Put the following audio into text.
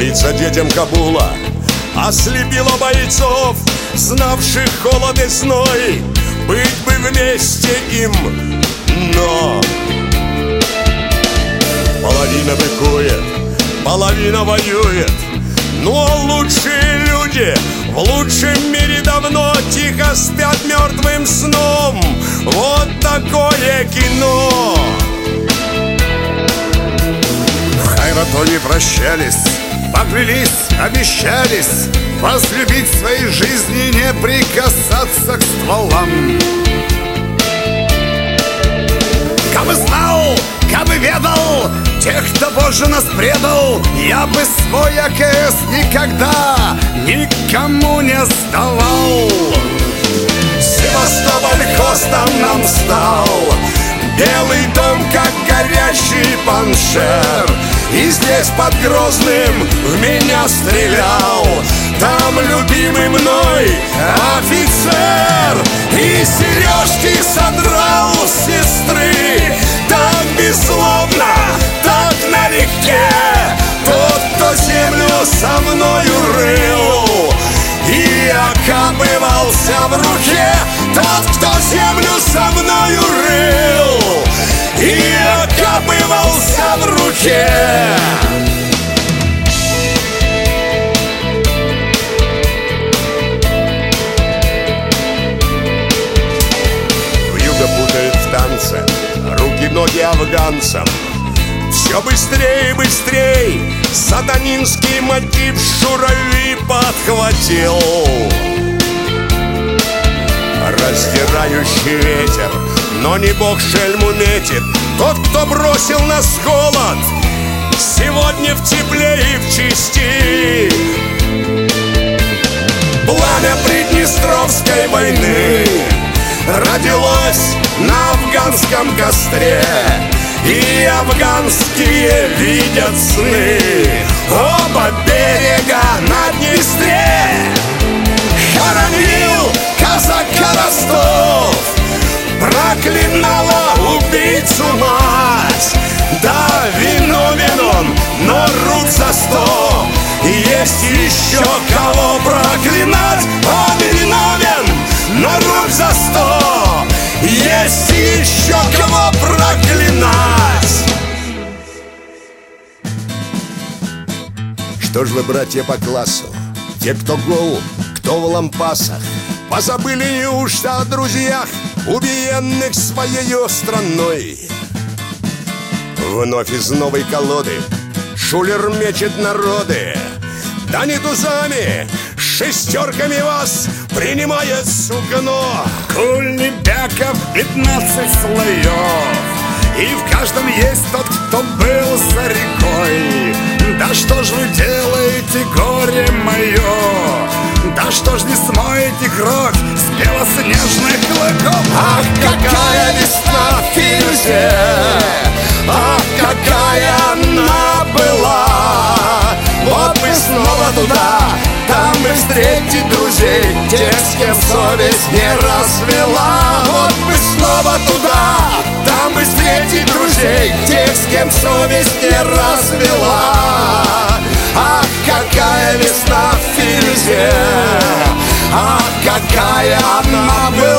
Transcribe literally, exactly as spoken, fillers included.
Снится детям Кабула, ослепила бойцов, знавших холод и зной. Быть бы вместе им, но половина быкует, половина воюет. Но лучшие люди в лучшем мире давно тихо спят мертвым сном. Вот такое кино. В Хайратоне прощались, поклялись, обещались возлюбить в своей жизни, не прикасаться к стволам. Кабы знал, кабы ведал тех, кто позже нас предал, я бы свой АКС никогда никому не сдавал. Севастополь хостом нам стал, Белый дом, как горящий паншер. И здесь под Грозным в меня стрелял там любимый мной офицер. И сережки содрал с сестры так беззлобно, так налегке тот, кто землю со мною рыл и окапывался в руке. Тот, кто землю со мною рыл и окапывался в руке. Вьюга путает в танце руки-ноги афганцам. Все быстрее и быстрее сатанинский мотив Шурави подхватил. Раздирающий ветер, но не бог шельму метит. Тот, кто бросил нас в холод, сегодня в тепле и в чести. Пламя Приднестровской войны родилось на афганском костре, и афганские видят сны оба берега на Днестре. Хоронил казака Ростов, проклинала убийцу мать. Да, виновен он, но рук за сто. Есть еще кого проклинать. Он виновен, но рук за сто. Есть еще кого проклинать. Что ж вы, братья по классу, те, кто гол, кто в лампасах, позабыли неужто о друзьях, убиенных своей страной? Вновь из новой колоды шулер мечет народы. Да не тузами, шестерками вас принимает сукно. Кулебяков пятнадцать слоев, и в каждом есть тот, кто был за рекой. Да что ж вы делаете, горе мое? Да что ж не смоете кровь с белоснежных клыков? Ах, какая весна в Фирзе! Ах, какая она была! Вот бы снова туда, там бы встретить друзей, тех, с кем совесть не развела. Вот бы снова туда, там бы встретить друзей, тех, с кем совесть не развела. Ах, какая весна в Фирзе! Ах, какая она была!